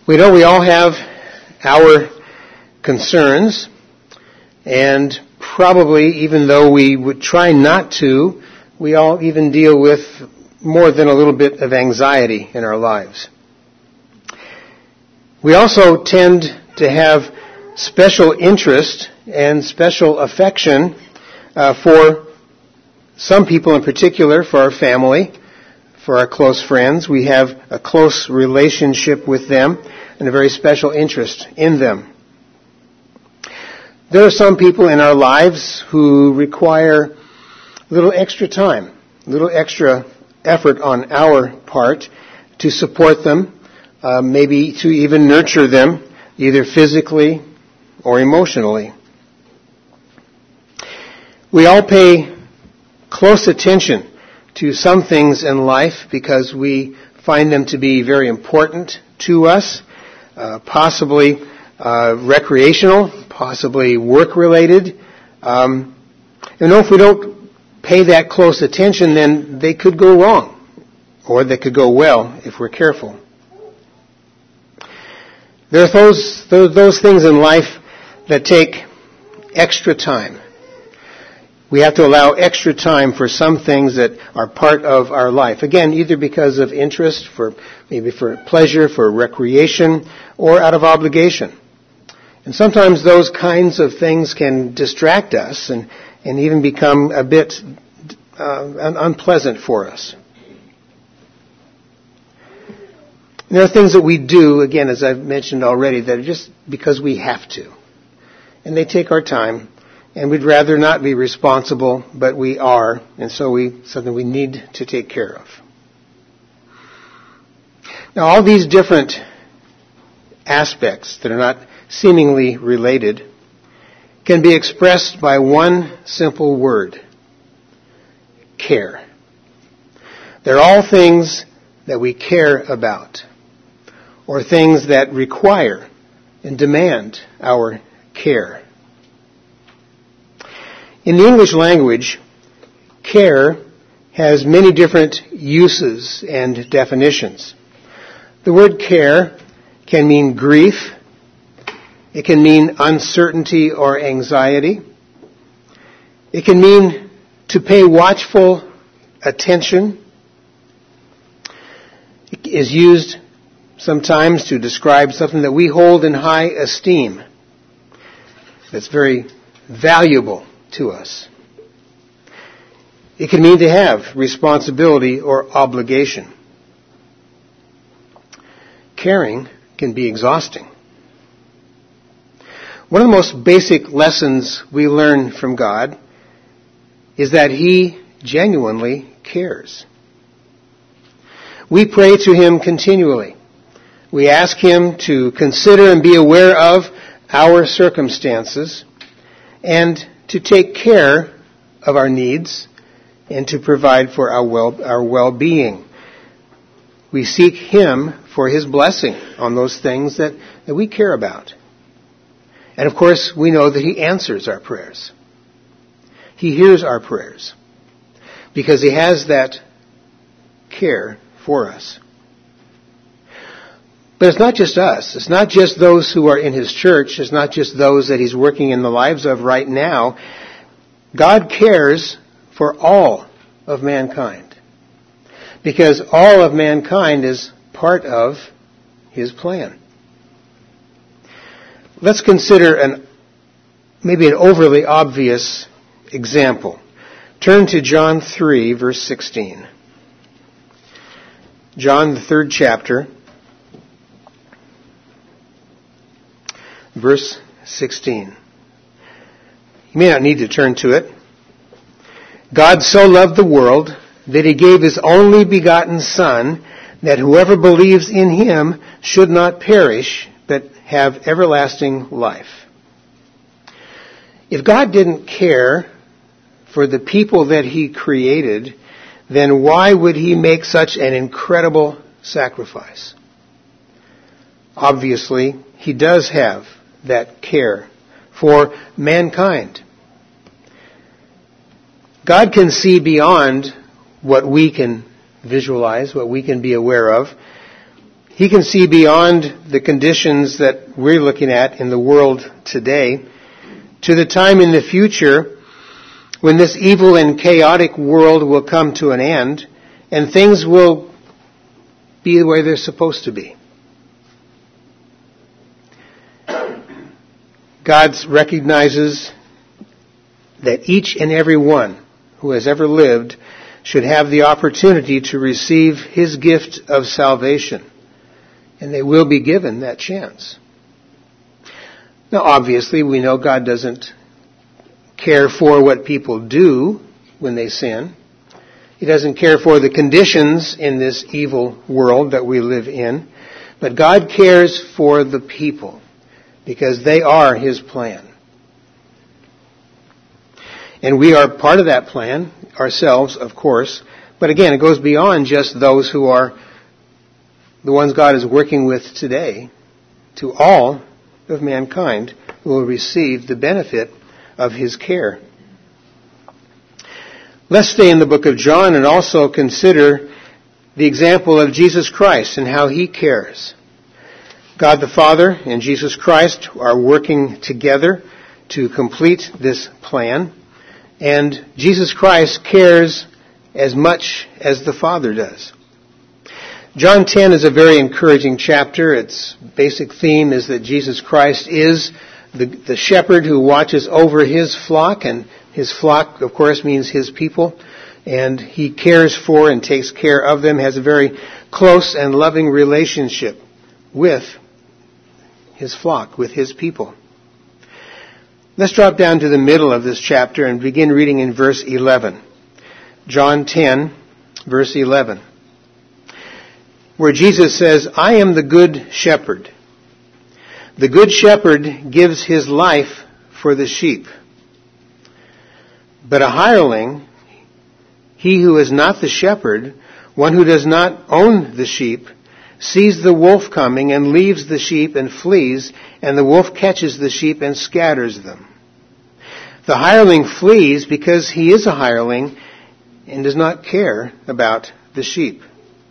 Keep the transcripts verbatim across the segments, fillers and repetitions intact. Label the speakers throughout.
Speaker 1: We know we all have our concerns, and probably, even though we would try not to, we all even deal with more than a little bit of anxiety in our lives. We also tend to have special interest and special affection uh, for some people in particular, for our family, for our close friends. We have a close relationship with them and a very special interest in them. There are some people in our lives who require a little extra time, a little extra effort on our part to support them, uh, maybe to even nurture them, either physically or emotionally. We all pay close attention to some things in life because we find them to be very important to us, uh, possibly uh, recreational, possibly work-related. Um, you know, if we don't pay that close attention, then they could go wrong, or they could go well if we're careful. There are those, those, those things in life that take extra time. We have to allow extra time for some things that are part of our life. Again, either because of interest, for maybe for pleasure, for recreation, or out of obligation. And sometimes those kinds of things can distract us and, and even become a bit uh, unpleasant for us. There are things that we do, again, as I've mentioned already, that are just because we have to. And they take our time. And we'd rather not be responsible, but we are, and so we something we need to take care of. Now, all these different aspects that are not seemingly related can be expressed by one simple word: care. They're all things that we care about, or things that require and demand our care. In the English language, care has many different uses and definitions. The word care can mean grief. It can mean uncertainty or anxiety. It can mean to pay watchful attention. It is used sometimes to describe something that we hold in high esteem, that's very valuable to us. It can mean to have responsibility or obligation. Caring can be exhausting. One of the most basic lessons we learn from God is that He genuinely cares. We pray to Him continually. We ask Him to consider and be aware of our circumstances and to take care of our needs and to provide for our well, our well-being. We seek Him for His blessing on those things that, that we care about. And of course, we know that He answers our prayers. He hears our prayers because He has that care for us. But it's not just us. It's not just those who are in His church. It's not just those that He's working in the lives of right now. God cares for all of mankind, because all of mankind is part of His plan. Let's consider an maybe an overly obvious example. Turn to John three, verse sixteen. John, the third chapter, verse sixteen. You may not need to turn to it. God so loved the world that He gave His only begotten Son, that whoever believes in Him should not perish, but have everlasting life. If God didn't care for the people that He created, then why would He make such an incredible sacrifice? Obviously, He does have that care for mankind. God can see beyond what we can visualize, what we can be aware of. He can see beyond the conditions that we're looking at in the world today to the time in the future when this evil and chaotic world will come to an end and things will be the way they're supposed to be. God recognizes that each and every one who has ever lived should have the opportunity to receive His gift of salvation. And they will be given that chance. Now, obviously, we know God doesn't care for what people do when they sin. He doesn't care for the conditions in this evil world that we live in. But God cares for the people because they are His plan. And we are part of that plan ourselves, of course. But again, it goes beyond just those who are the ones God is working with today. To all of mankind who will receive the benefit of His care. Let's stay in the book of John and also consider the example of Jesus Christ and how He cares. God the Father and Jesus Christ are working together to complete this plan. And Jesus Christ cares as much as the Father does. John ten is a very encouraging chapter. Its basic theme is that Jesus Christ is the, the shepherd who watches over His flock, and His flock, of course, means His people, and He cares for and takes care of them, has a very close and loving relationship with His flock, with His people. Let's drop down to the middle of this chapter and begin reading in verse eleven. John ten, verse eleven. Where Jesus says, I am the good shepherd. The good shepherd gives his life for the sheep. But a hireling, he who is not the shepherd, one who does not own the sheep, sees the wolf coming and leaves the sheep and flees, and the wolf catches the sheep and scatters them. The hireling flees because he is a hireling and does not care about the sheep.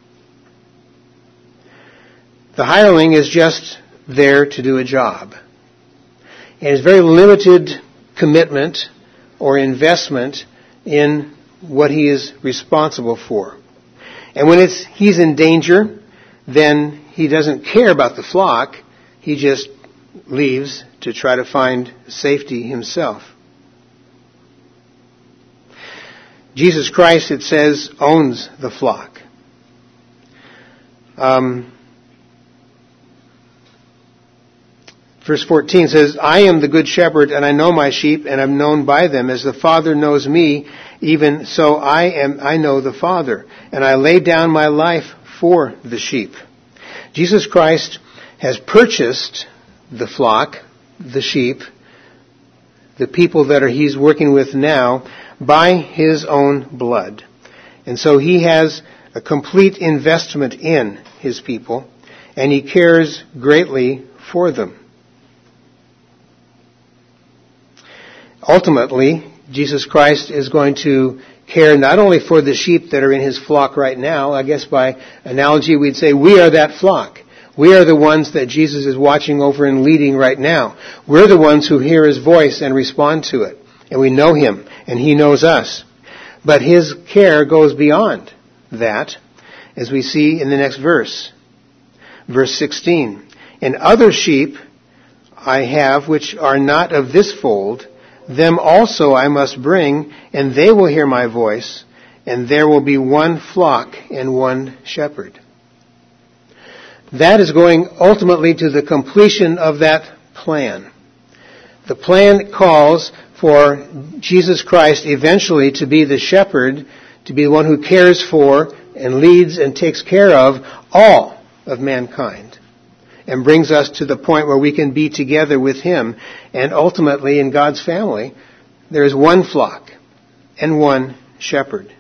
Speaker 1: The hireling is just there to do a job. And has very limited commitment or investment in what he is responsible for. And when it's, he's in danger, then he doesn't care about the flock. He just leaves to try to find safety himself. Jesus Christ, it says, owns the flock. Um, verse fourteen says, I am the good shepherd, and I know my sheep, and am known by them. As the Father knows me, even so I am. I know the Father, and I lay down my life for the sheep. Jesus Christ has purchased the flock, the sheep, the people that are He's working with now, by His own blood. And so He has a complete investment in His people, and He cares greatly for them. Ultimately, Jesus Christ is going to care not only for the sheep that are in His flock right now. I guess by analogy we'd say we are that flock. We are the ones that Jesus is watching over and leading right now. We're the ones who hear His voice and respond to it. And we know Him, and He knows us. But His care goes beyond that, as we see in the next verse. Verse sixteen. And other sheep I have which are not of this fold, them also I must bring, and they will hear my voice, and there will be one flock and one shepherd. That is going ultimately to the completion of that plan. The plan calls for Jesus Christ eventually to be the shepherd, to be the one who cares for and leads and takes care of all of mankind, and brings us to the point where we can be together with Him. And ultimately, in God's family, there is one flock and one shepherd.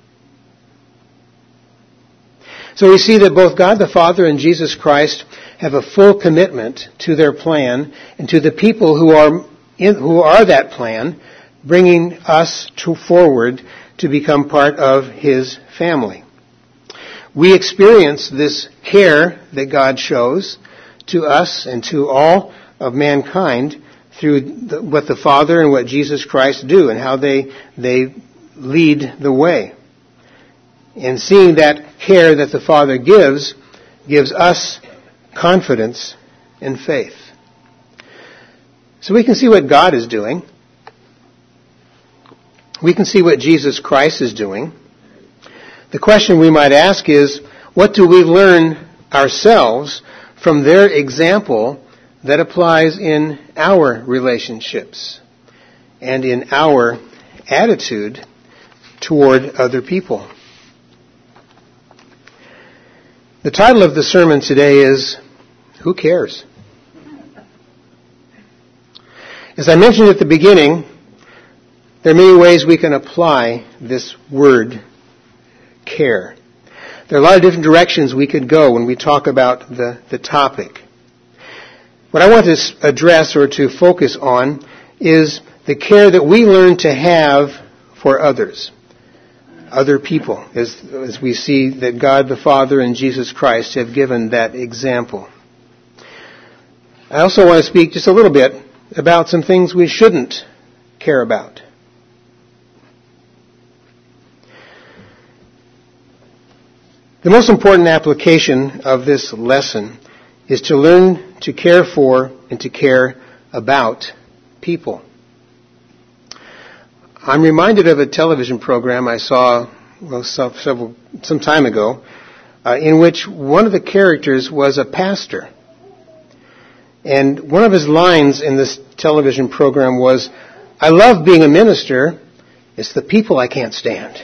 Speaker 1: So we see that both God the Father and Jesus Christ have a full commitment to their plan and to the people who are in, who are that plan, bringing us to forward to become part of His family. We experience this care that God shows to us and to all of mankind through the, what the Father and what Jesus Christ do and how they they lead the way. And seeing that care that the Father gives, gives us confidence and faith. So we can see what God is doing. We can see what Jesus Christ is doing. The question we might ask is, what do we learn ourselves from their example that applies in our relationships and in our attitude toward other people? The title of the sermon today is, Who Cares? As I mentioned at the beginning, there are many ways we can apply this word, care. There are a lot of different directions we could go when we talk about the, the topic. What I want to address or to focus on is the care that we learn to have for others, other people, as, as we see that God the Father and Jesus Christ have given that example. I also want to speak just a little bit about some things we shouldn't care about. The most important application of this lesson is to learn to care for and to care about people. I'm reminded of a television program I saw well, several, some time ago uh, in which one of the characters was a pastor. And one of his lines in this television program was, "I love being a minister. It's the people I can't stand."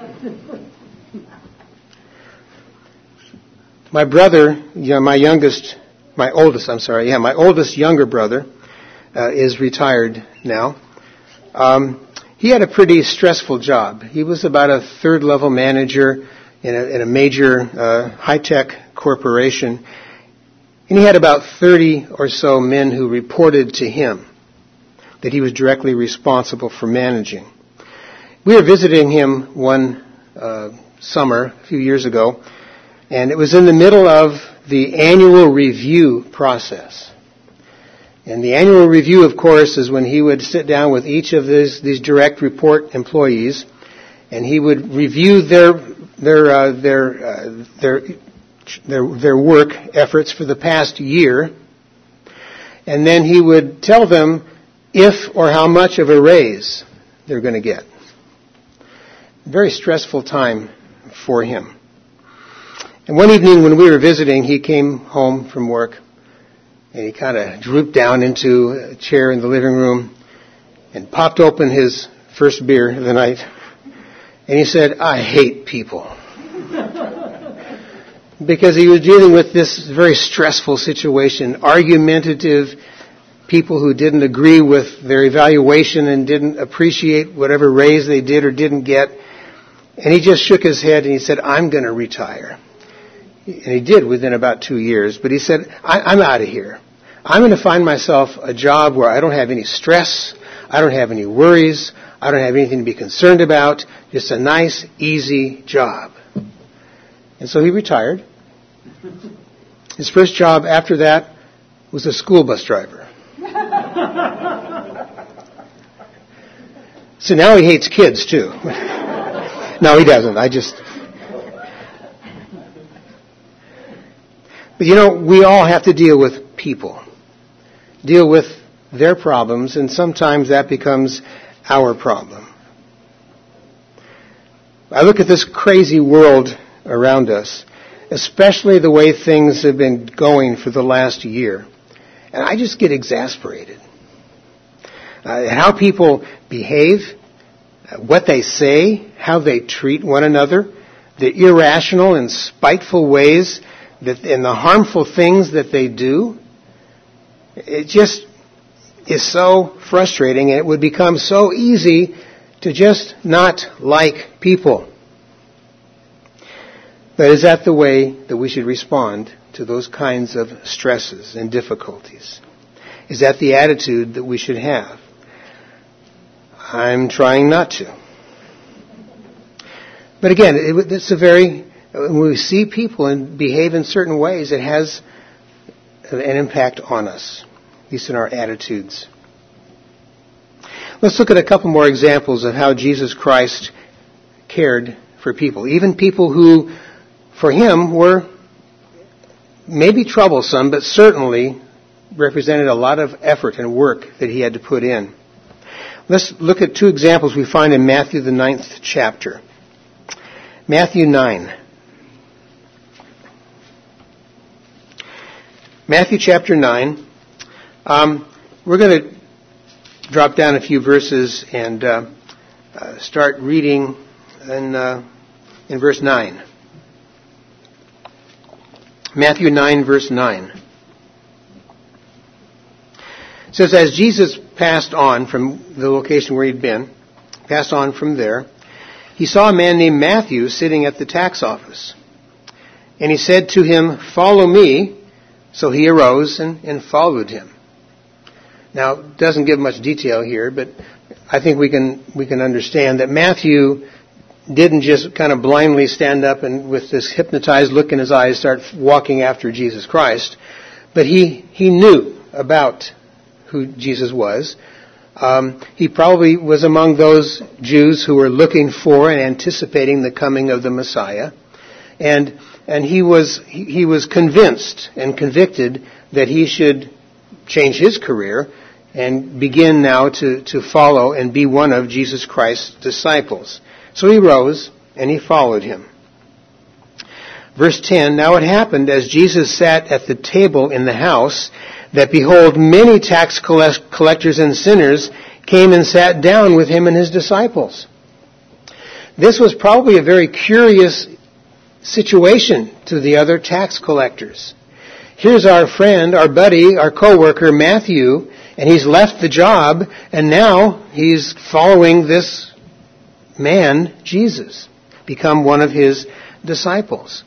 Speaker 1: My brother, yeah, my youngest, my oldest, I'm sorry, yeah, my oldest younger brother uh, is retired now. Um, he had a pretty stressful job. He was about a third-level manager in a, in a major uh, high-tech corporation. And he had about thirty or so men who reported to him that he was directly responsible for managing. We were visiting him one uh, summer a few years ago, and it was in the middle of the annual review process. And the annual review, of course, is when he would sit down with each of these, these direct report employees, and he would review their their uh, their uh, their their their work efforts for the past year, and then he would tell them if or how much of a raise they're going to get. Very stressful time for him. And one evening when we were visiting, he came home from work, and he kind of drooped down into a chair in the living room and popped open his first beer of the night, and he said, "I hate people." Because he was dealing with this very stressful situation, argumentative people who didn't agree with their evaluation and didn't appreciate whatever raise they did or didn't get. And he just shook his head and he said, "I'm going to retire." And he did within about two years. But he said, I, I'm out of here. I'm going to find myself a job where I don't have any stress. I don't have any worries. I don't have anything to be concerned about. Just a nice, easy job. And so he retired. His first job after that was a school bus driver. So now he hates kids too. No, he doesn't. I just... But you know, we all have to deal with people. Deal with their problems, and sometimes that becomes our problem. I look at this crazy world around us, especially the way things have been going for the last year, and I just get exasperated. Uh, how people behave, what they say, how they treat one another, the irrational and spiteful ways that, and the harmful things that they do. It just is so frustrating, and it would become so easy to just not like people. But is that the way that we should respond to those kinds of stresses and difficulties? Is that the attitude that we should have? I'm trying not to. But again, it, it's a very When we see people and behave in certain ways, it has an impact on us, at least in our attitudes. Let's look at a couple more examples of how Jesus Christ cared for people, even people who, for him, were maybe troublesome, but certainly represented a lot of effort and work that he had to put in. Let's look at two examples we find in Matthew, the ninth chapter. Matthew nine. Matthew chapter nine. Um, we're going to drop down a few verses and uh, uh, start reading in, uh, in verse nine. Matthew nine, verse nine. It says, as Jesus passed on from the location where he'd been, passed on from there, he saw a man named Matthew sitting at the tax office. And he said to him, follow me. So he arose and, and followed him. Now, it doesn't give much detail here, but I think we can we can understand that Matthew didn't just kind of blindly stand up and with this hypnotized look in his eyes start walking after Jesus Christ, but he, he knew about who Jesus was. Um, he probably was among those Jews who were looking for and anticipating the coming of the Messiah. And and he was he, he was convinced and convicted that he should change his career and begin now to, to follow and be one of Jesus Christ's disciples. So he rose and he followed him. Verse ten, now it happened as Jesus sat at the table in the house that behold, many tax collectors and sinners came and sat down with him and his disciples. This was probably a very curious situation to the other tax collectors. Here's our friend, our buddy, our co-worker, Matthew, and he's left the job, and now he's following this man, Jesus, become one of his disciples.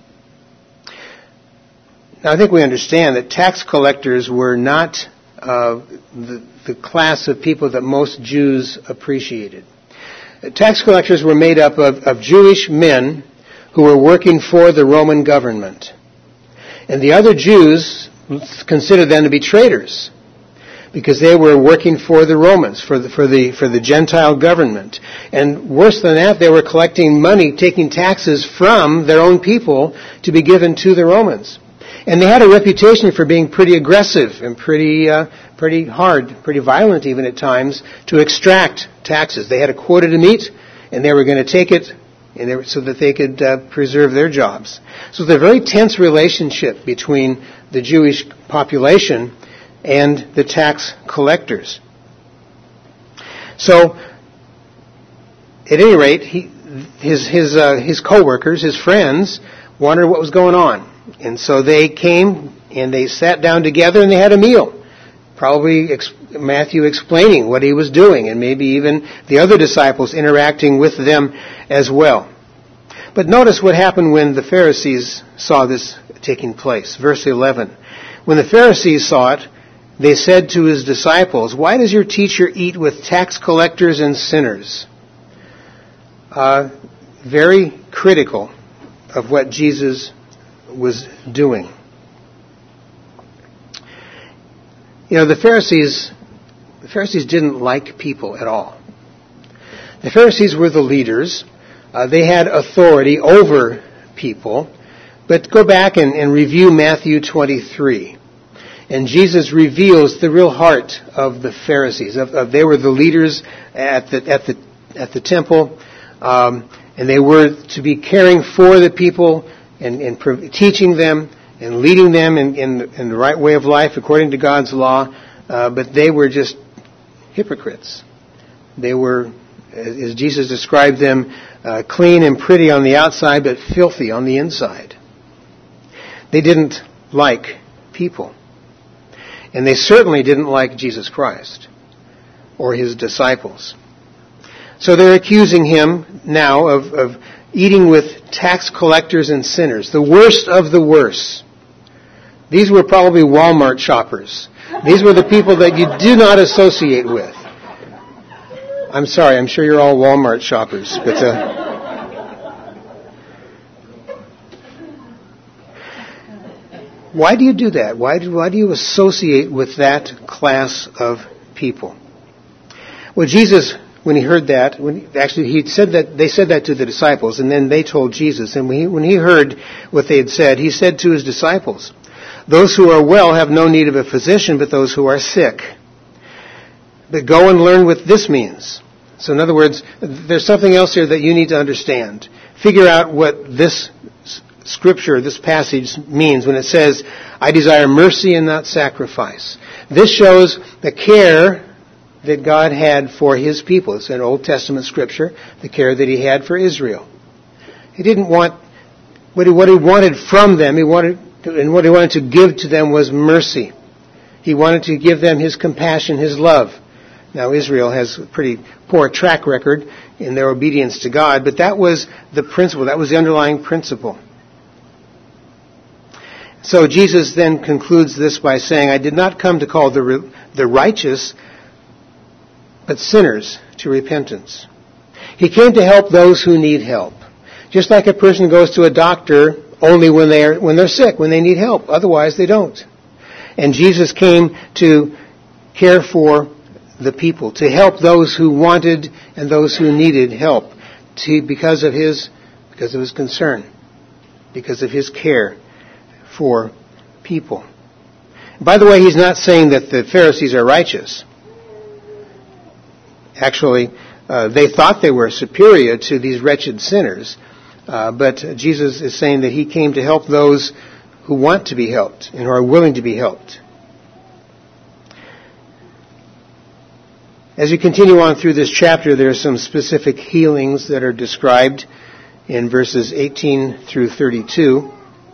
Speaker 1: Now, I think we understand that tax collectors were not uh, the, the class of people that most Jews appreciated. Tax collectors were made up of, of Jewish men who were working for the Roman government. And the other Jews considered them to be traitors because they were working for the Romans, for the, for the, for the Gentile government. And worse than that, they were collecting money, taking taxes from their own people to be given to the Romans. And they had a reputation for being pretty aggressive and pretty uh, pretty hard, pretty violent even at times, to extract taxes. They had a quota to meet, and they were going to take it and they were, so that they could uh, preserve their jobs. So it's a very tense relationship between the Jewish population and the tax collectors. So, at any rate, he, his his uh, his co-workers, his friends, wondered what was going on. And so they came and they sat down together and they had a meal. Probably ex- Matthew explaining what he was doing and maybe even the other disciples interacting with them as well. But notice what happened when the Pharisees saw this taking place. Verse eleven. When the Pharisees saw it, they said to his disciples, why does your teacher eat with tax collectors and sinners? Uh, very critical of what Jesus was doing. You know, the Pharisees, the Pharisees didn't like people at all. The Pharisees were the leaders. Uh, they had authority over people. But go back and, and review Matthew twenty-three. And Jesus reveals the real heart of the Pharisees. Of, of, they were the leaders at the at the at the temple, um, and they were to be caring for the people and, and pro- teaching them and leading them in, in, in the right way of life according to God's law. Uh, but they were just hypocrites. They were, as Jesus described them, uh, clean and pretty on the outside, but filthy on the inside. They didn't like people. And they certainly didn't like Jesus Christ or his disciples. So they're accusing him now of, of eating with tax collectors and sinners, the worst of the worst. These were probably Walmart shoppers. These were the people that you do not associate with. I'm sorry, I'm sure you're all Walmart shoppers, but uh, Why do you do that? Why do, why do you associate with that class of people? Well, Jesus, when he heard that, when actually he said that, they said that to the disciples, and then they told Jesus. And when he, when he heard what they had said, he said to his disciples, "Those who are well have no need of a physician, but those who are sick. But go and learn what this means." So in other words, there's something else here that you need to understand. Figure out what this scripture, this passage means when it says, "I desire mercy and not sacrifice." This shows the care that God had for his people. It's an Old Testament scripture, the care that he had for Israel. He didn't want, what he, what he wanted from them, he wanted, to, and what he wanted to give to them was mercy. He wanted to give them his compassion, his love. Now Israel has a pretty poor track record in their obedience to God, but that was the principle, that was the underlying principle. So Jesus then concludes this by saying, "I did not come to call the the righteous, but sinners to repentance." He came to help those who need help. Just like a person goes to a doctor only when they're when they're sick, when they need help. Otherwise they don't. And Jesus came to care for the people, to help those who wanted and those who needed help, to, because of his because of his concern, because of his care for people. By the way, he's not saying that the Pharisees are righteous. Actually, uh, they thought they were superior to these wretched sinners, uh, but Jesus is saying that he came to help those who want to be helped and who are willing to be helped. As you continue on through this chapter, there are some specific healings that are described in verses eighteen through thirty-two.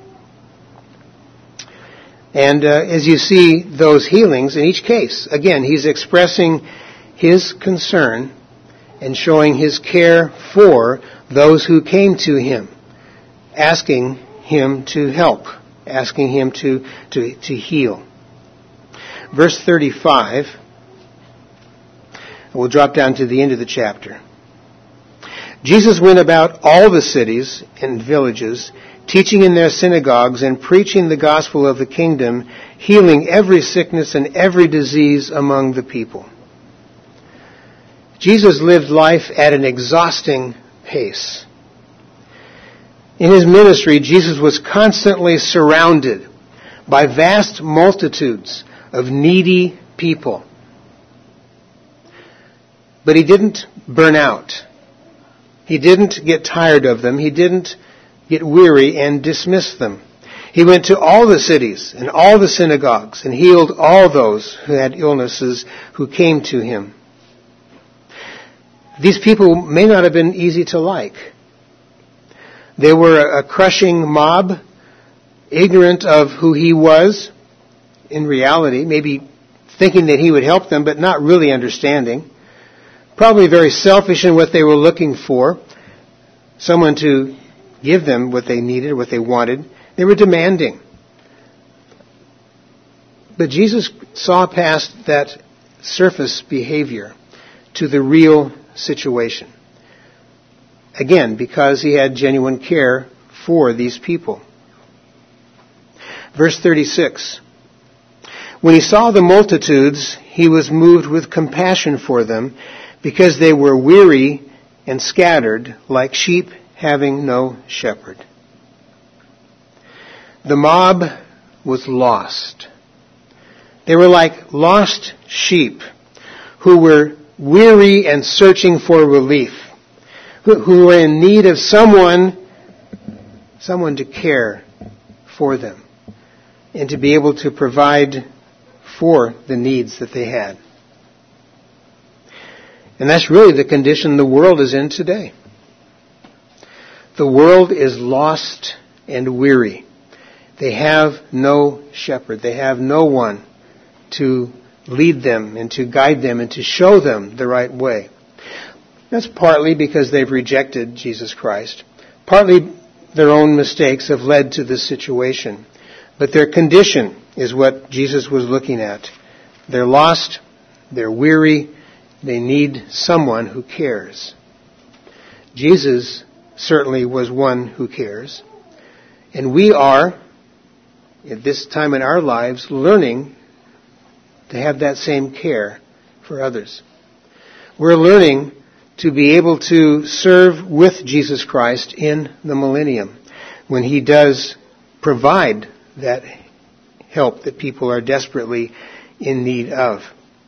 Speaker 1: And uh, as you see those healings, in each case, again, he's expressing his concern and showing his care for those who came to him, asking him to help, asking him to, to, to heal. Verse thirty-five, we'll drop down to the end of the chapter. Jesus went about all the cities and villages, teaching in their synagogues and preaching the gospel of the kingdom, healing every sickness and every disease among the people. Jesus lived life at an exhausting pace. In his ministry, Jesus was constantly surrounded by vast multitudes of needy people. But he didn't burn out. He didn't get tired of them. He didn't get weary and dismiss them. He went to all the cities and all the synagogues and healed all those who had illnesses who came to him. These people may not have been easy to like. They were a crushing mob, ignorant of who he was in reality, maybe thinking that he would help them, but not really understanding. Probably very selfish in what they were looking for, someone to give them what they needed, what they wanted. They were demanding. But Jesus saw past that surface behavior to the real situation. Again, because he had genuine care for these people. Verse thirty-six. When he saw the multitudes, he was moved with compassion for them, because they were weary and scattered like sheep having no shepherd. The mob was lost. They were like lost sheep who were weary and searching for relief, who, who were in need of someone, someone to care for them and to be able to provide for the needs that they had. And that's really the condition the world is in today. The world is lost and weary. They have no shepherd. They have no one to lead them and to guide them and to show them the right way. That's partly because they've rejected Jesus Christ. Partly their own mistakes have led to this situation. But their condition is what Jesus was looking at. They're lost. They're weary. They need someone who cares. Jesus certainly was one who cares. And we are at this time in our lives, learning to have that same care for others. We're learning to be able to serve with Jesus Christ in the millennium when He does provide that help that people are desperately in need of.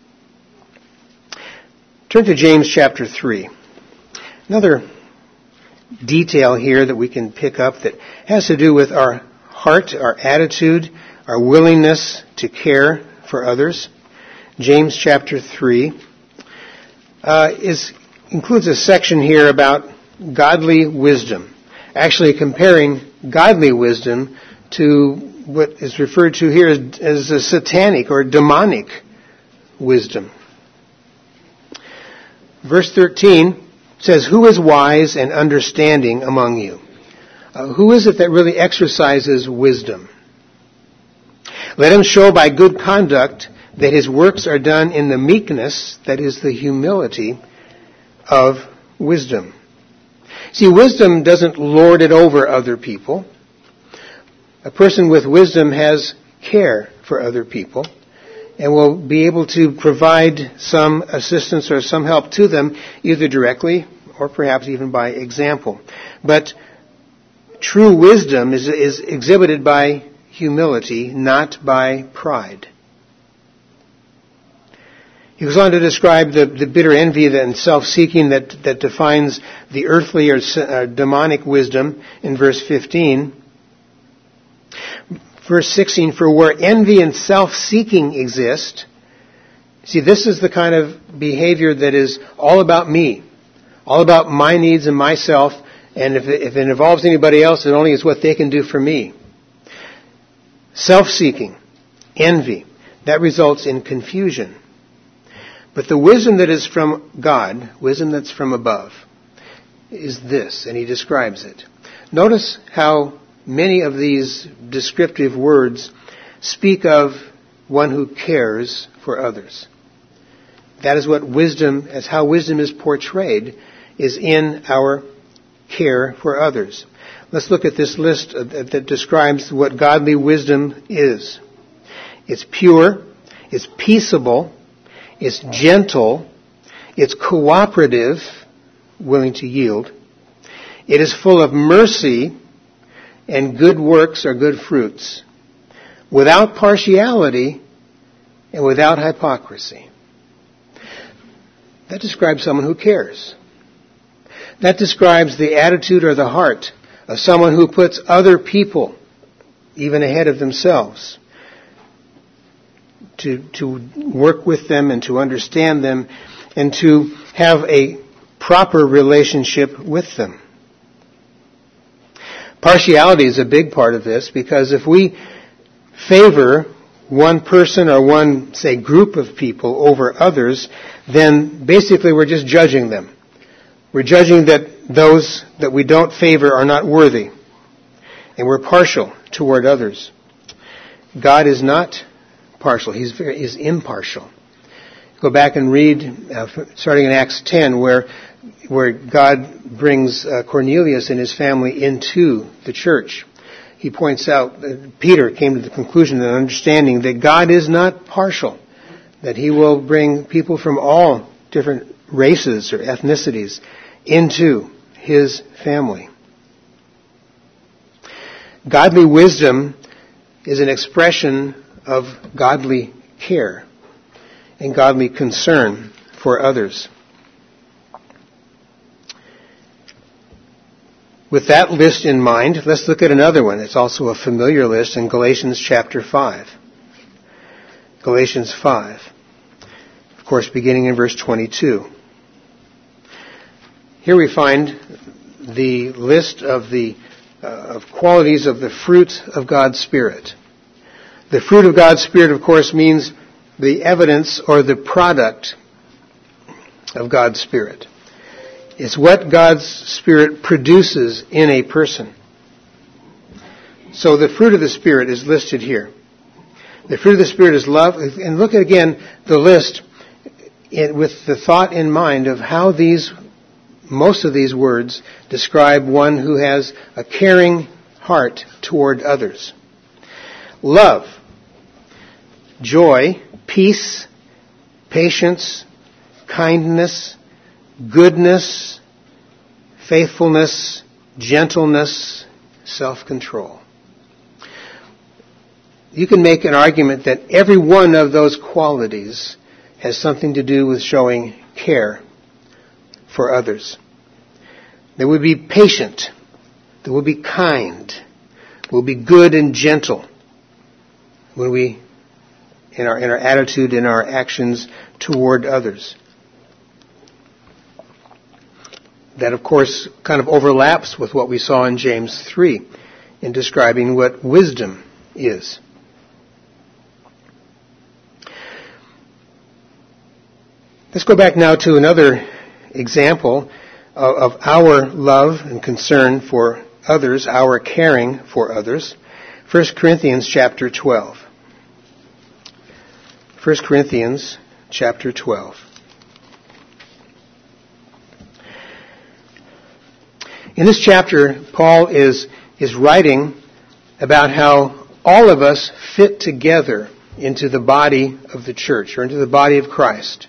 Speaker 1: Turn to James chapter three. Another detail here that we can pick up that has to do with our heart, our attitude, our willingness to care for others. James chapter three uh, is includes a section here about godly wisdom, actually comparing godly wisdom to what is referred to here as, as a satanic or demonic wisdom. Verse thirteen says, "Who is wise and understanding among you?" Uh, who is it that really exercises wisdom? "Let him show by good conduct that his works are done in the meekness," that is the humility, "of wisdom." See, wisdom doesn't lord it over other people. A person with wisdom has care for other people and will be able to provide some assistance or some help to them, either directly or perhaps even by example. But true wisdom is, is exhibited by humility, not by pride. He goes on to describe the, the bitter envy and self-seeking that, that defines the earthly or uh, demonic wisdom in verse fifteen. Verse sixteen, "For where envy and self-seeking exist," see, this is the kind of behavior that is all about me, all about my needs and myself, and if it, if it involves anybody else, it only is what they can do for me. Self-seeking, envy, that results in confusion. But the wisdom that is from God, wisdom that's from above, is this, and he describes it. Notice how many of these descriptive words speak of one who cares for others. That is what wisdom, as how wisdom is portrayed, is in our care for others. Let's look at this list that describes what godly wisdom is. It's pure, it's peaceable, it's gentle, it's cooperative, willing to yield. It is full of mercy and good works or good fruits, without partiality and without hypocrisy. That describes someone who cares. That describes the attitude or the heart of someone who puts other people even ahead of themselves, to to work with them and to understand them and to have a proper relationship with them. Partiality is a big part of this, because if we favor one person or one, say, group of people over others, then basically we're just judging them. We're judging that those that we don't favor are not worthy, and we're partial toward others. God is not partial. He's very, he's impartial. Go back and read, uh, starting in Acts ten, where where God brings uh, Cornelius and his family into the church. He points out that Peter came to the conclusion and understanding that God is not partial, that he will bring people from all different races or ethnicities into his family. Godly wisdom is an expression of godly care and godly concern for others. With that list in mind, let's look at another one. It's also a familiar list in Galatians chapter five. Galatians five. Of course, beginning in verse twenty-two. Here we find the list of the uh, of qualities of the fruit of God's Spirit. The fruit of God's Spirit, of course, means the evidence or the product of God's Spirit. It's what God's Spirit produces in a person. So the fruit of the Spirit is listed here. The fruit of the Spirit is love. And look at again the list with the thought in mind of how these, most of these words describe one who has a caring heart toward others. love, joy, peace, patience, kindness, goodness, faithfulness, gentleness, self-control. You can make an argument that every one of those qualities has something to do with showing care for others. They will be patient. They will be kind. Will be good and gentle when we, in our in our attitude, in our actions toward others. That, of course, kind of overlaps with what we saw in James three in describing what wisdom is. Let's go back now to another example of, of our love and concern for others, our caring for others. First Corinthians chapter twelve. First Corinthians chapter twelve. In this chapter, Paul is, is writing about how all of us fit together into the body of the church, or into the body of Christ.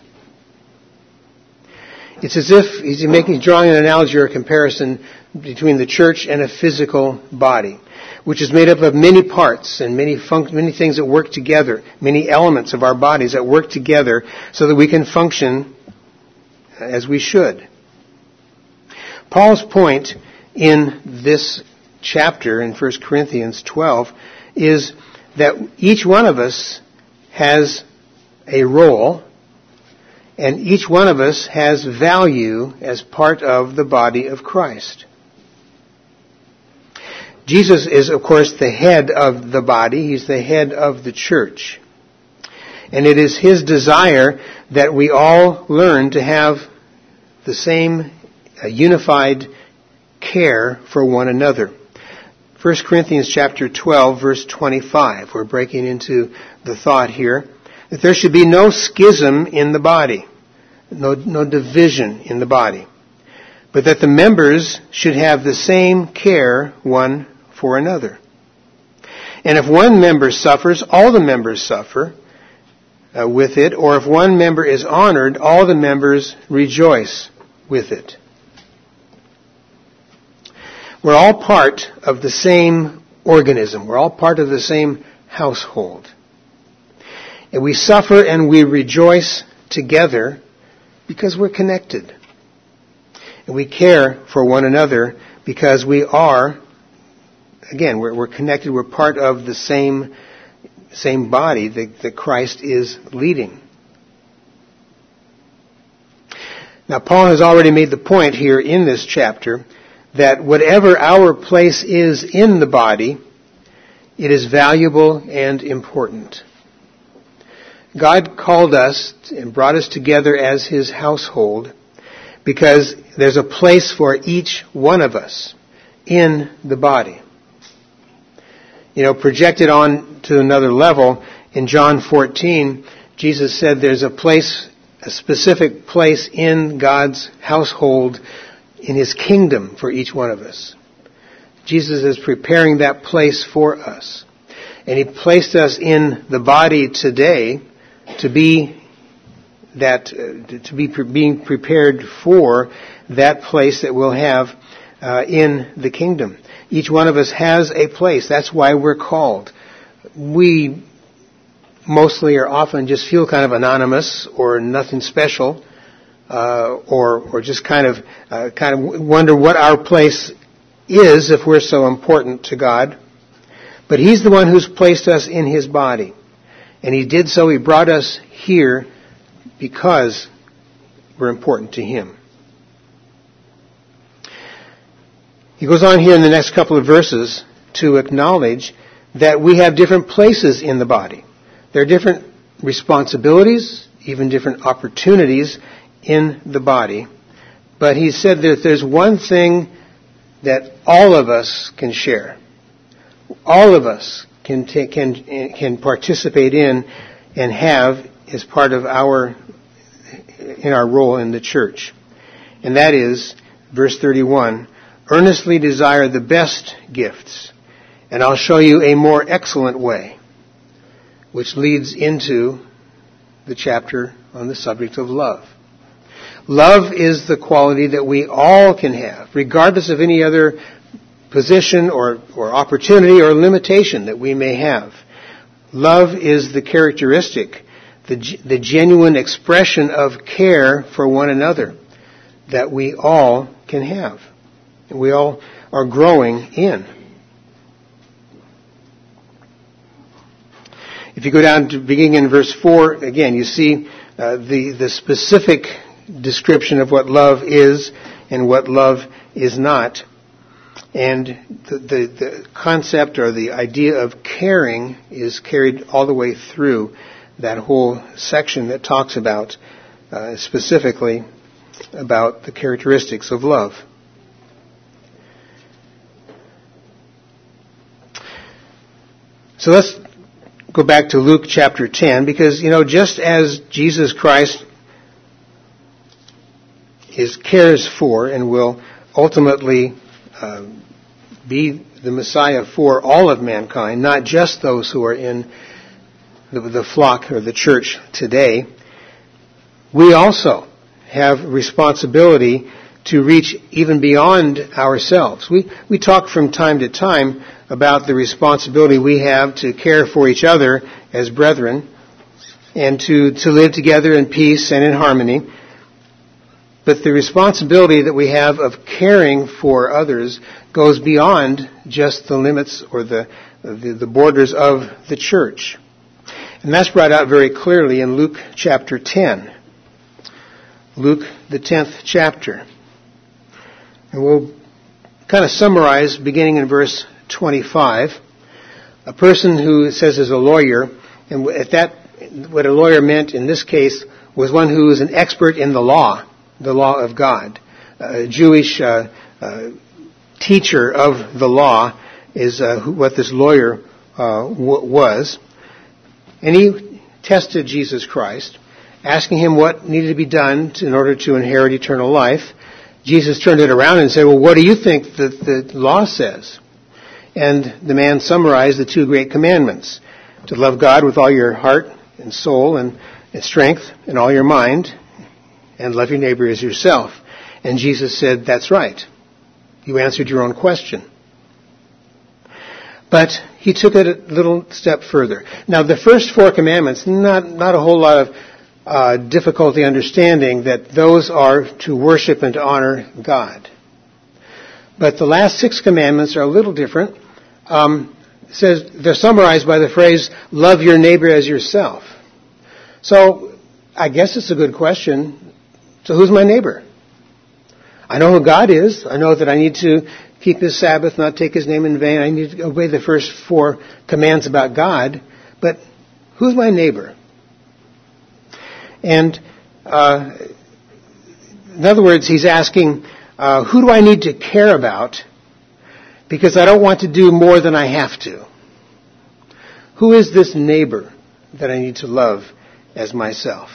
Speaker 1: It's as if he's making, drawing an analogy or a comparison between the church and a physical body, which is made up of many parts and many func- many things that work together, many elements of our bodies that work together so that we can function as we should. Paul's point in this chapter in First Corinthians twelve is that each one of us has a role, and each one of us has value as part of the body of Christ. Jesus is, of course, the head of the body. He's the head of the church. And it is his desire that we all learn to have the same uh, unified care for one another. First Corinthians chapter twelve, verse twenty-five. We're breaking into the thought here that there should be no schism in the body, no, no division in the body, but that the members should have the same care one for another. And if one member suffers, all the members suffer uh, with it, or if one member is honored, all the members rejoice with it. We're all part of the same organism. We're all part of the same household. And we suffer and we rejoice together because we're connected. And we care for one another because we are, again, we're, we're connected. We're part of the same, same body that, that Christ is leading. Now, Paul has already made the point here in this chapter that whatever our place is in the body, it is valuable and important. God called us and brought us together as his household because there's a place for each one of us in the body. You know, projected on to another level, in John fourteen, Jesus said there's a place, a specific place in God's household, in his kingdom for each one of us. Jesus is preparing that place for us. And he placed us in the body today to be that, uh, to be pre- being prepared for that place that we'll have uh, in the kingdom. Each one of us has a place. That's why we're called. We mostly or often just feel kind of anonymous or nothing special. Uh, or, or just kind of, uh, kind of wonder what our place is if we're so important to God. But he's the one who's placed us in his body. And he did so, he brought us here because we're important to him. He goes on here in the next couple of verses to acknowledge that we have different places in the body. There are different responsibilities, even different opportunities in the body. But he said that there's one thing that all of us can share. All of us can take, can can participate in and have as part of our in our role in the church. And that is verse thirty-one, earnestly desire the best gifts, and I'll show you a more excellent way. which leads into the chapter on the subject of love. Love is the quality that we all can have, regardless of any other position or, or opportunity or limitation that we may have. Love is the characteristic, the, the genuine expression of care for one another that we all can have. And we all are growing in. If you go down to beginning in verse four, again, you see uh, the, the specific description of what love is and what love is not. And the, the, the concept or the idea of caring is carried all the way through that whole section that talks about uh, specifically about the characteristics of love. So let's go back to Luke chapter ten, because, you know, just as Jesus Christ is cares for and will ultimately uh, be the Messiah for all of mankind, not just those who are in the, the flock or the church today, we also have responsibility to reach even beyond ourselves. We we talk from time to time about the responsibility we have to care for each other as brethren and to, to live together in peace and in harmony. But the responsibility that we have of caring for others goes beyond just the limits or the, the, the borders of the church. And that's brought out very clearly in Luke chapter ten. Luke, the tenth chapter. And we'll kind of summarize beginning in verse twenty-five. A person who says is a lawyer, and at that, what a lawyer meant in this case was one who is an expert in the law, the law of God. A Jewish uh, uh, teacher of the law is uh, what this lawyer uh, w- was. And he tested Jesus Christ, asking him what needed to be done to, in order to inherit eternal life. Jesus turned it around and said, well, what do you think that the law says? And the man summarized the two great commandments: to love God with all your heart and soul and, and strength and all your mind, and love your neighbor as yourself. And Jesus said, that's right. You answered your own question. But he took it a little step further. Now, the first four commandments, not, not a whole lot of uh, difficulty understanding that those are to worship and to honor God. But the last six commandments are a little different. Um, it says they're summarized by the phrase, love your neighbor as yourself. So I guess it's a good question. So who's my neighbor? I know who God is. I know that I need to keep his Sabbath, not take his name in vain. I need to obey the first four commands about God. But who's my neighbor? And uh, in other words, he's asking, uh, who do I need to care about? Because I don't want to do more than I have to. Who is this neighbor that I need to love as myself?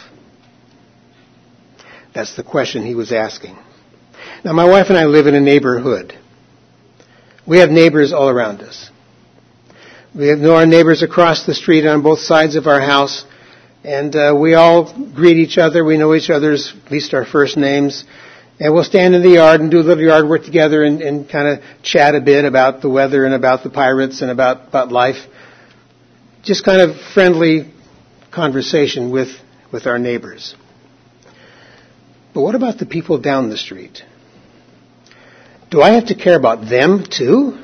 Speaker 1: That's the question he was asking. Now, my wife and I live in a neighborhood. We have neighbors all around us. We know our neighbors across the street on both sides of our house, and uh, we all greet each other. We know each other's, at least our first names. And we'll stand in the yard and do a little yard work together and, and kind of chat a bit about the weather and about the pirates and about, about life. Just kind of friendly conversation with, with our neighbors. But what about the people down the street? Do I have to care about them too?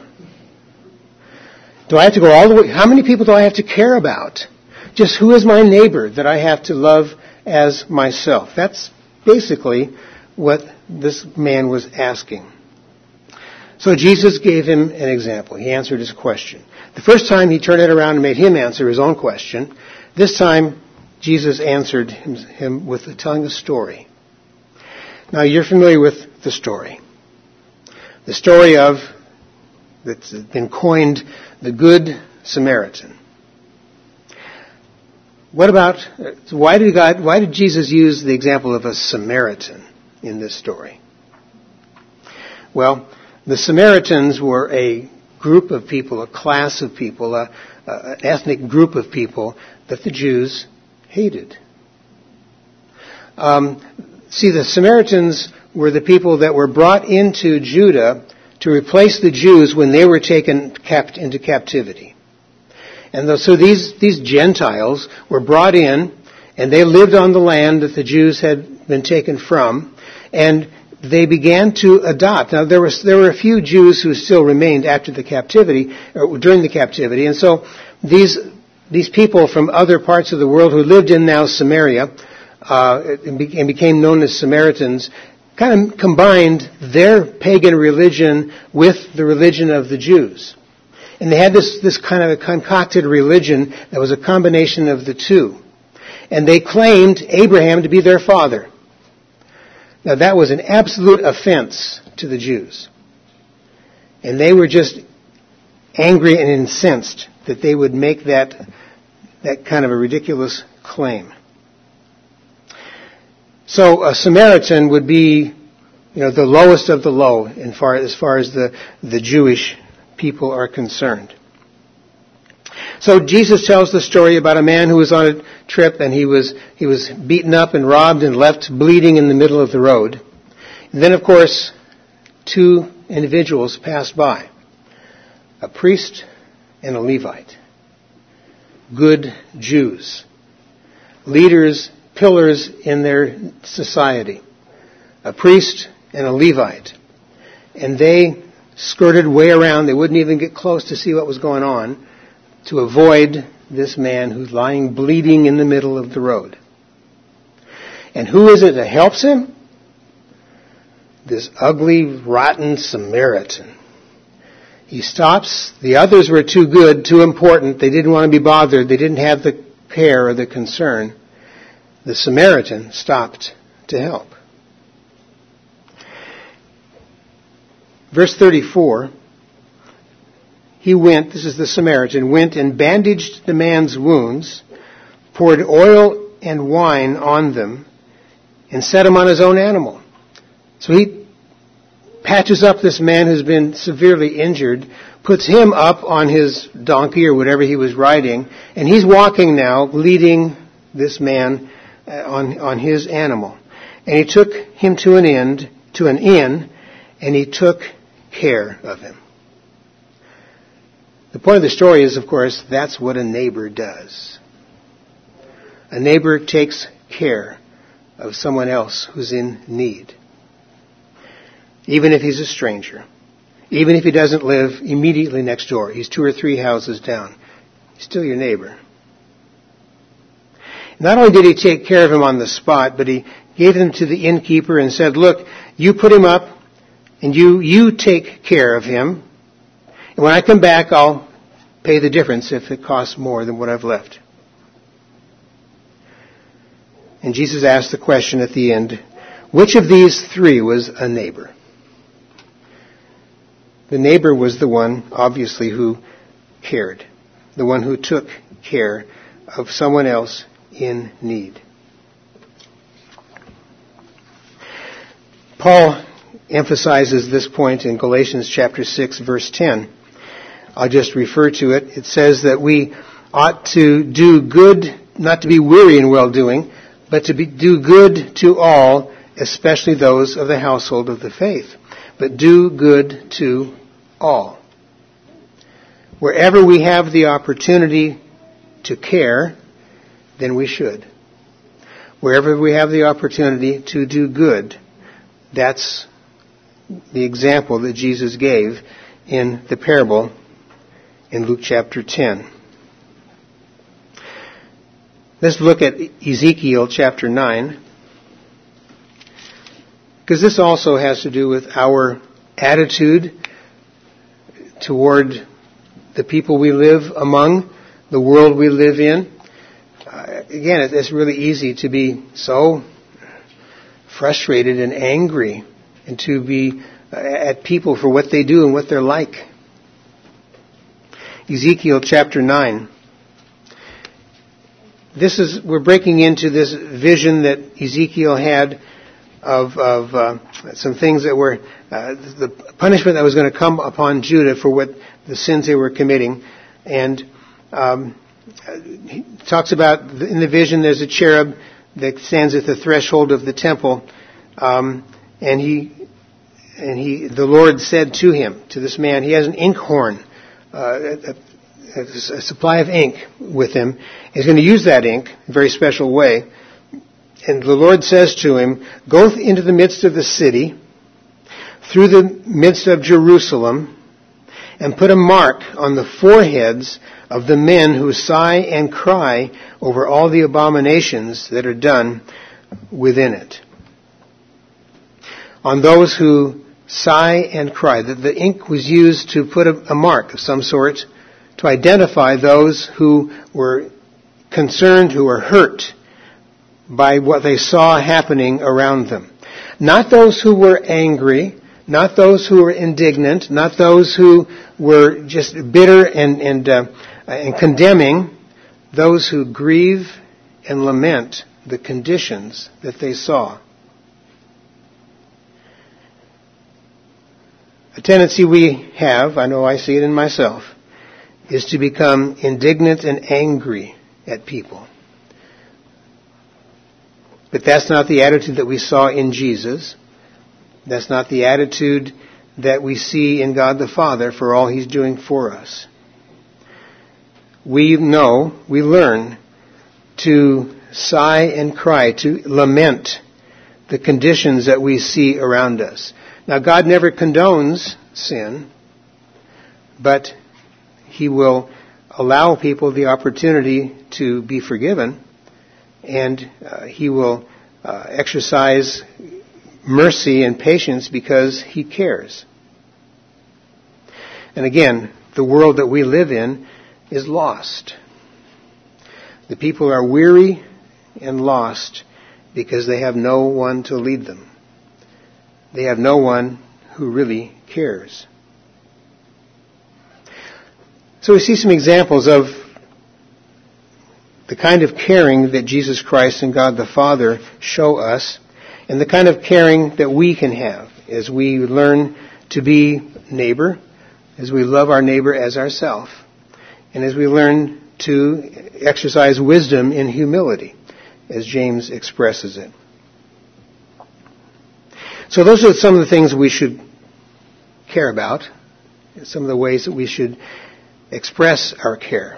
Speaker 1: Do I have to go all the way? How many people do I have to care about? Just who is my neighbor that I have to love as myself? That's basically what this man was asking. So Jesus gave him an example. He answered his question. The first time he turned it around and made him answer his own question. This time Jesus answered him with telling a story. Now you're familiar with the story. The story of, that's been coined, the Good Samaritan. What about, why did God, why did Jesus use the example of a Samaritan in this story? Well, the Samaritans were a group of people, a class of people, a, uh, an ethnic group of people that the Jews hated. Um, see, the Samaritans were the people that were brought into Judah to replace the Jews when they were taken capt- into captivity. And the, so these, these Gentiles were brought in, and they lived on the land that the Jews had been taken from, and they began to adopt. Now, there was there were a few Jews who still remained after the captivity, or during the captivity, and so these these people from other parts of the world who lived in now Samaria uh, and, be, and became known as Samaritans, kind of combined their pagan religion with the religion of the Jews. And they had this, this kind of a concocted religion that was a combination of the two. And they claimed Abraham to be their father. Now that was an absolute offense to the Jews. And they were just angry and incensed that they would make that, that kind of a ridiculous claim. So a Samaritan would be, you know, the lowest of the low in far, as far as the, the Jewish people are concerned. So Jesus tells the story about a man who was on a trip and he was he was beaten up and robbed and left bleeding in the middle of the road. And then, of course, two individuals passed by, a priest and a Levite, good Jews, leaders, pillars in their society, a priest and a Levite. And they skirted way around. They wouldn't even get close to see what was going on to avoid this man who's lying bleeding in the middle of the road. And who is it that helps him? This ugly, rotten Samaritan. He stops. The others were too good, too important. They didn't want to be bothered. They didn't have the care or the concern. The Samaritan stopped to help. Verse thirty-four, he went, this is the Samaritan, went and bandaged the man's wounds, poured oil and wine on them, and set him on his own animal. So he patches up this man who's been severely injured, puts him up on his donkey or whatever he was riding, and he's walking now, leading this man on, on his animal. And he took him to an inn, to an inn, and he took care of him. The point of the story is, of course, that's what a neighbor does. A neighbor takes care of someone else who's in need. Even if he's a stranger. Even if he doesn't live immediately next door. He's two or three houses down. He's still your neighbor. Not only did he take care of him on the spot, but he gave him to the innkeeper and said, look, you put him up and you, you take care of him. And when I come back, I'll pay the difference if it costs more than what I've left. And Jesus asked the question at the end, which of these three was a neighbor? The neighbor was the one, obviously, who cared. The one who took care of someone else in need. Paul emphasizes this point in Galatians chapter six, verse ten. I'll just refer to it. It says that we ought to do good, not to be weary in well-doing, but to be, do good to all, especially those of the household of the faith. But do good to all. Wherever we have the opportunity to care, then we should. Wherever we have the opportunity to do good, that's the example that Jesus gave in the parable in Luke chapter ten. Let's look at Ezekiel chapter nine, because this also has to do with our attitude toward the people we live among, the world we live in. Uh, again, it's really easy to be so frustrated and angry and to be uh, at people for what they do and what they're like. Ezekiel chapter nine. This is, we're breaking into this vision that Ezekiel had of, of uh, some things that were, uh, the punishment that was going to come upon Judah for what the sins they were committing. And Um, he talks about, in the vision, there's a cherub that stands at the threshold of the temple, um, and he, and he, the Lord said to him, to this man, he has an inkhorn, uh, a, a, a supply of ink with him. He's going to use that ink in a very special way. And the Lord says to him, go into the midst of the city, through the midst of Jerusalem, and put a mark on the foreheads of the men who sigh and cry over all the abominations that are done within it. On those who sigh and cry. The, the ink was used to put a, a mark of some sort to identify those who were concerned, who were hurt by what they saw happening around them. Not those who were angry, not those who were indignant, not those who were just bitter and, and, uh, and condemning, those who grieve and lament the conditions that they saw. A tendency we have, I know I see it in myself, is to become indignant and angry at people. But that's not the attitude that we saw in Jesus. That's not the attitude that we see in God the Father for all He's doing for us. We know, we learn to sigh and cry, to lament the conditions that we see around us. Now, God never condones sin, but He will allow people the opportunity to be forgiven, and uh, He will uh, exercise mercy and patience because He cares. And again, the world that we live in is lost. The people are weary and lost because they have no one to lead them. They have no one who really cares. So we see some examples of the kind of caring that Jesus Christ and God the Father show us, and the kind of caring that we can have as we learn to be neighbor, as we love our neighbor as ourselves, and as we learn to exercise wisdom in humility, as James expresses it. So those are some of the things we should care about, some of the ways that we should express our care.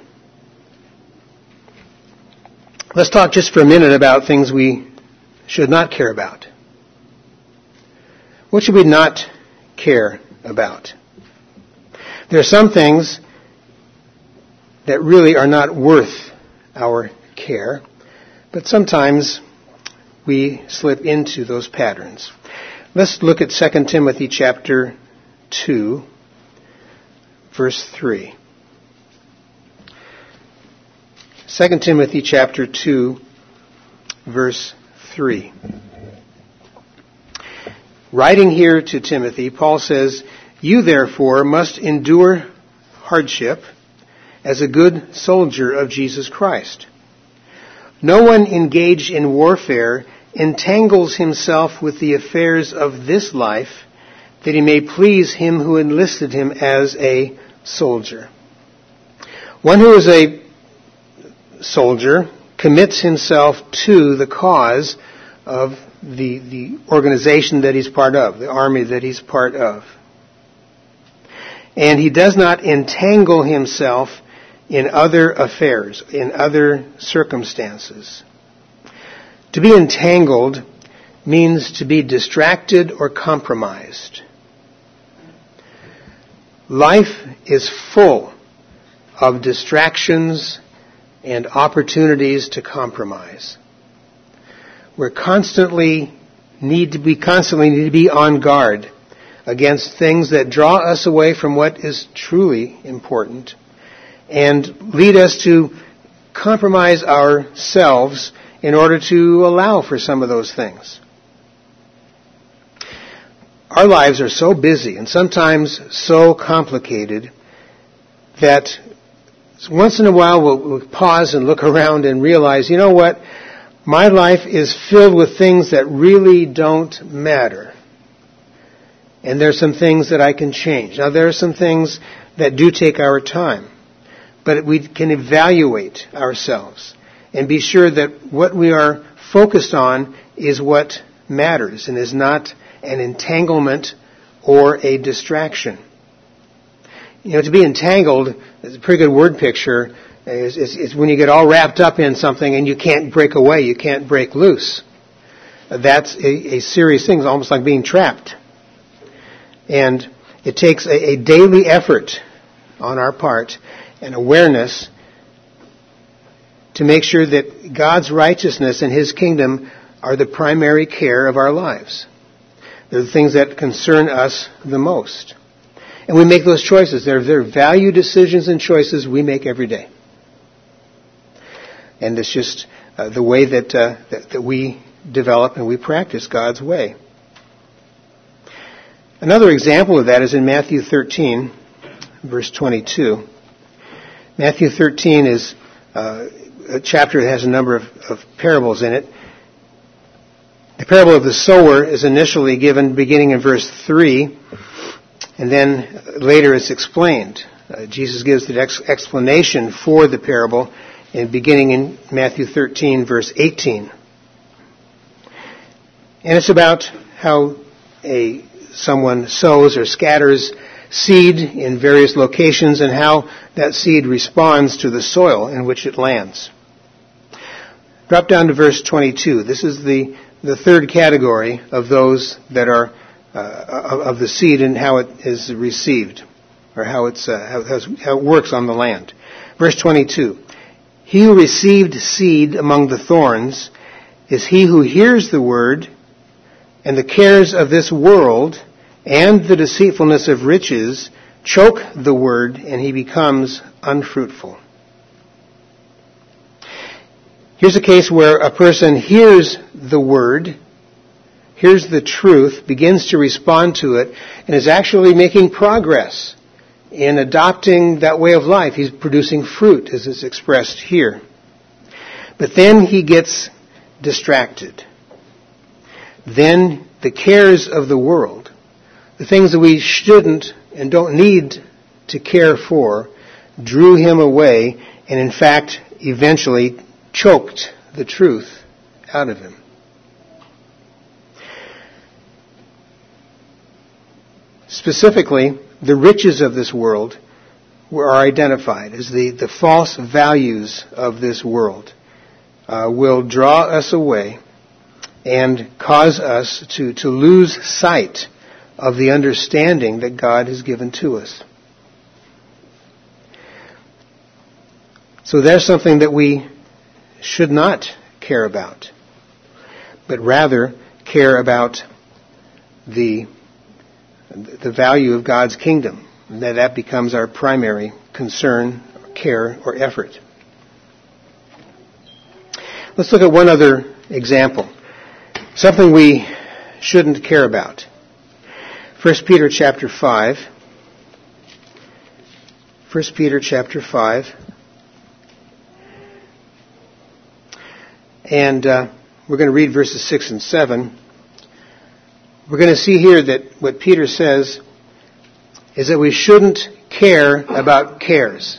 Speaker 1: Let's talk just for a minute about things we should not care about. What should we not care about? There are some things that really are not worth our care, but sometimes we slip into those patterns. Let's look at Second Timothy chapter two, verse three. Second Timothy chapter two, verse three. Writing here to Timothy, Paul says, "You therefore must endure hardship as a good soldier of Jesus Christ. No one engaged in warfare entangles himself with the affairs of this life, that he may please him who enlisted him as a soldier." One who is a soldier commits himself to the cause of the, the organization that he's part of, the army that he's part of. And he does not entangle himself in other affairs, in other circumstances. To be entangled means to be distracted or compromised. Life is full of distractions and opportunities to compromise. We're constantly need to be constantly need to be on guard against things that draw us away from what is truly important and lead us to compromise ourselves in order to allow for some of those things. Our lives are so busy and sometimes so complicated that once in a while we'll, we'll pause and look around and realize, you know what? My life is filled with things that really don't matter. And there are some things that I can change. Now, there are some things that do take our time. but we can evaluate ourselves and be sure that what we are focused on is what matters and is not an entanglement or a distraction. You know, to be entangled is a pretty good word picture. Is, is, is when you get all wrapped up in something and you can't break away, you can't break loose. That's a, a serious thing. It's almost like being trapped. And it takes a, a daily effort on our part and awareness to make sure that God's righteousness and His kingdom are the primary care of our lives. They're the things that concern us the most. And we make those choices. They're, they're value decisions and choices we make every day. And it's just uh, the way that, uh, that that we develop and we practice God's way. Another example of that is in Matthew thirteen, verse twenty-two. Matthew thirteen is uh, a chapter that has a number of, of parables in it. The parable of the sower is initially given beginning in verse three, and then later it's explained. Uh, Jesus gives the ex- explanation for the parable in beginning in Matthew thirteen, verse eighteen. And it's about how a someone sows or scatters seed in various locations and how that seed responds to the soil in which it lands. Drop down to verse twenty-two. This is the, the third category of those that are uh, of the seed and how it is received, or how it's uh, how, how it works on the land. Verse twenty-two. He who received seed among the thorns is he who hears the word, and the cares of this world and the deceitfulness of riches choke the word, and he becomes unfruitful. Here's a case where a person hears the word, hears the truth, begins to respond to it, and is actually making progress in adopting that way of life. He's producing fruit, as is expressed here. But then he gets distracted. Then the cares of the world, the things that we shouldn't and don't need to care for, drew him away and in fact eventually choked the truth out of him. Specifically, the riches of this world are identified as the, the false values of this world uh, will draw us away and cause us to, to lose sight of the understanding that God has given to us. So there's something that we should not care about, but rather care about the the value of God's kingdom, and that that becomes our primary concern, care, or effort. Let's look at one other example. Something we shouldn't care about. First Peter chapter five. First Peter chapter five. And uh, we're going to read verses six and seven. We're going to see here that what Peter says is that we shouldn't care about cares.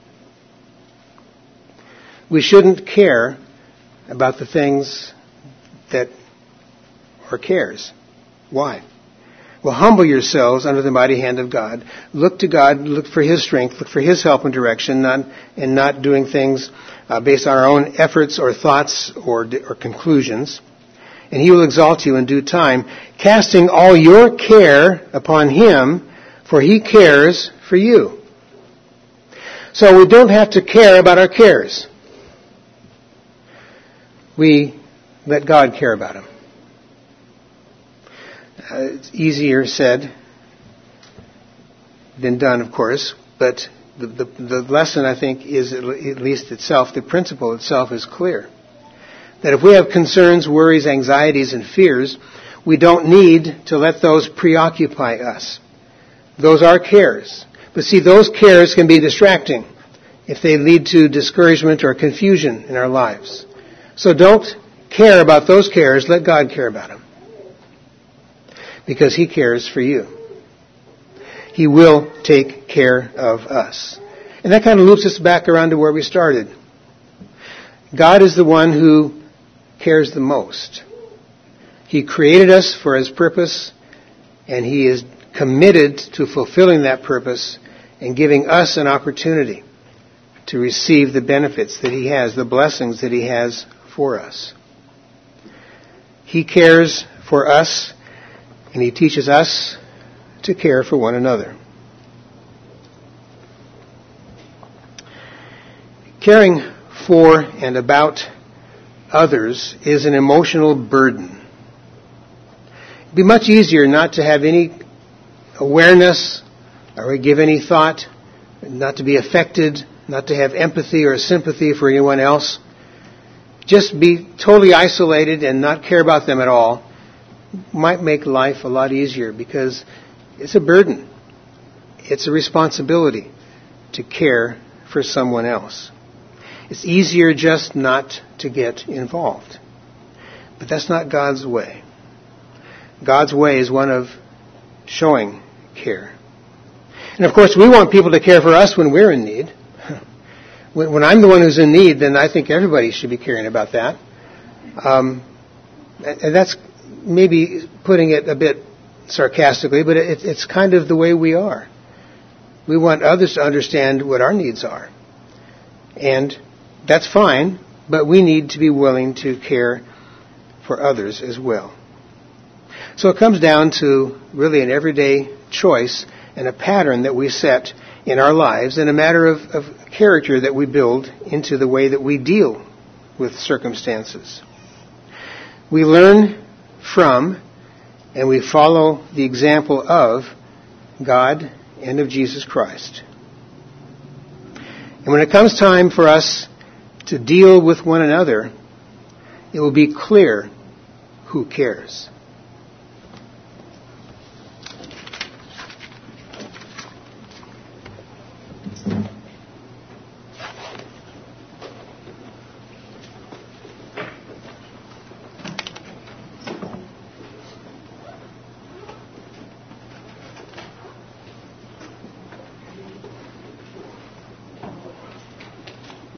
Speaker 1: We shouldn't care about the things that are cares. Why? Well, humble yourselves under the mighty hand of God. Look to God, look for His strength, look for His help and direction, not, and not doing things uh, based on our own efforts or thoughts or, or conclusions. And He will exalt you in due time, casting all your care upon Him, for He cares for you. So we don't have to care about our cares. We let God care about them. Uh, it's easier said than done, of course, but the, the, the lesson, I think, is at least itself, the principle itself is clear. That if we have concerns, worries, anxieties, and fears, we don't need to let those preoccupy us. Those are cares. But see, those cares can be distracting if they lead to discouragement or confusion in our lives. So don't care about those cares. Let God care about them. Because He cares for you. He will take care of us. And that kind of loops us back around to where we started. God is the one who cares the most. He created us for His purpose, and He is committed to fulfilling that purpose and giving us an opportunity to receive the benefits that He has, the blessings that He has for us. He cares for us, and He teaches us to care for one another. Caring for and about others is an emotional burden. It'd be much easier not to have any awareness or give any thought, not to be affected, not to have empathy or sympathy for anyone else. Just be totally isolated and not care about them at all might make life a lot easier, because it's a burden. It's a responsibility to care for someone else. It's easier just not to get involved. But that's not God's way. God's way is one of showing care. And of course, we want people to care for us when we're in need. When, when I'm the one who's in need, then I think everybody should be caring about that. Um, and that's maybe putting it a bit sarcastically, but it, it's kind of the way we are. We want others to understand what our needs are. And that's fine, but we need to be willing to care for others as well. So it comes down to really an everyday choice and a pattern that we set in our lives, and a matter of, of character that we build into the way that we deal with circumstances. We learn from and we follow the example of God and of Jesus Christ. And when it comes time for us to deal with one another, it will be clear who cares.